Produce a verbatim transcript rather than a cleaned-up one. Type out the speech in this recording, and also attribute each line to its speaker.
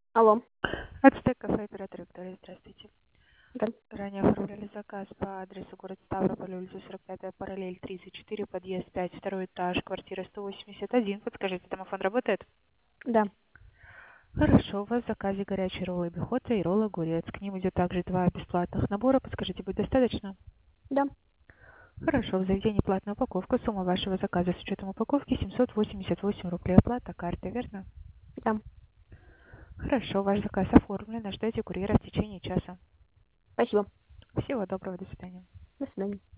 Speaker 1: Алло.
Speaker 2: Ацтек кафе, оператор Виктория, здравствуйте.
Speaker 1: Да.
Speaker 2: Ранее оформляли заказ по адресу город Ставрополь, улица сорок пятая, параллель тридцать четыре, подъезд пять, второй этаж, квартира сто восемьдесят один. Подскажите, домофон работает?
Speaker 1: Да.
Speaker 2: Хорошо, у вас в заказе горячие роллы бихота и роллы огурец. К ним идет также два бесплатных набора. Подскажите, будет достаточно?
Speaker 1: Да.
Speaker 2: Хорошо, в заведении платная упаковка. Сумма вашего заказа с учетом упаковки семьсот восемьдесят восемь рублей. Оплата картой, верно?
Speaker 1: Да.
Speaker 2: Хорошо, ваш заказ оформлен. Ожидайте курьера в течение часа.
Speaker 1: Спасибо.
Speaker 2: Всего доброго, до свидания.
Speaker 1: До свидания.